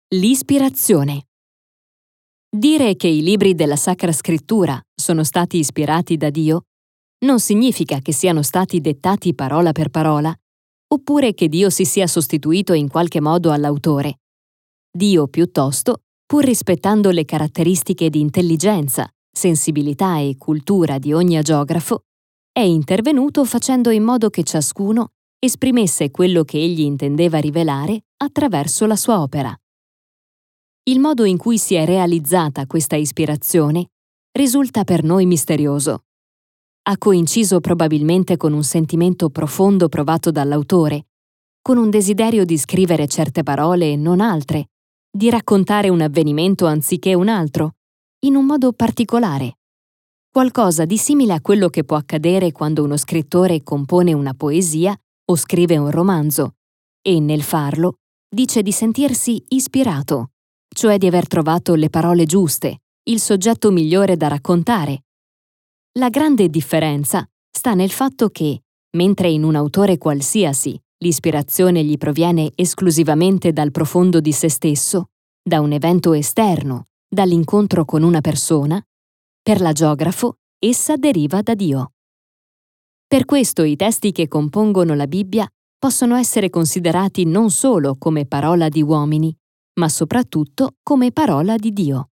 L'ispirazione. Dire che i libri della Sacra Scrittura sono stati ispirati da Dio non significa che siano stati dettati parola per parola, oppure che Dio si sia sostituito in qualche modo all'autore. Dio, piuttosto, pur rispettando le caratteristiche di intelligenza, sensibilità e cultura di ogni agiografo, è intervenuto facendo in modo che ciascuno esprimesse quello che egli intendeva rivelare attraverso la sua opera. Il modo in cui si è realizzata questa ispirazione risulta per noi misterioso. Ha coinciso probabilmente con un sentimento profondo provato dall'autore, con un desiderio di scrivere certe parole e non altre, di raccontare un avvenimento anziché un altro, in un modo particolare. Qualcosa di simile a quello che può accadere quando uno scrittore compone una poesia o scrive un romanzo e, nel farlo, dice di sentirsi ispirato, cioè di aver trovato le parole giuste, il soggetto migliore da raccontare. La grande differenza sta nel fatto che, mentre in un autore qualsiasi l'ispirazione gli proviene esclusivamente dal profondo di se stesso, da un evento esterno, dall'incontro con una persona, per l'agiografo essa deriva da Dio. Per questo i testi che compongono la Bibbia possono essere considerati non solo come parola di uomini, ma soprattutto come parola di Dio.